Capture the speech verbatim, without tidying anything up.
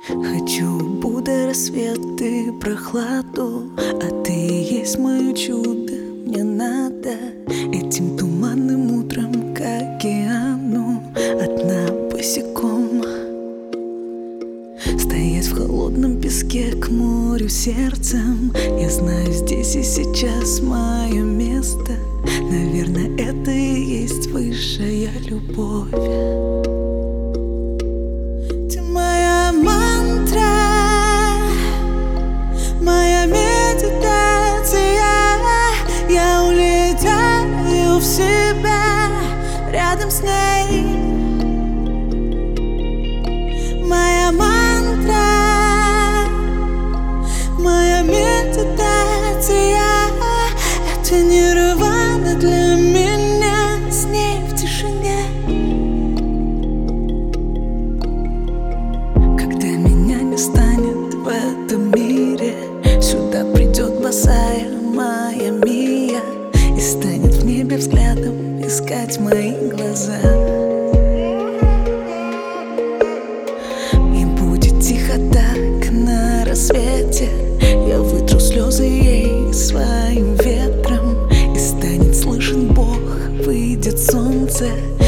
Хочу Будда, рассвет и прохладу, а ты и есть мое чудо. Мне надо этим туманным утром к океану одна босиком стоять в холодном песке к морю сердцем. Я знаю, здесь и сейчас мое место. Наверное, это и есть высшая любовь. Ты моя мантра, моя медитация. Я улетаю в себя рядом с ней. Моя мантра, моя медитация. Это нирвана для меня, с ней в тишине. Когда меня не станет в этом мире, сюда придет босая моя Мия и станет в небе взглядом искать мои глаза. И будет тихо так на рассвете. Я вытру слезы ей своим ветром, и станет слышен Бог, выйдет солнце.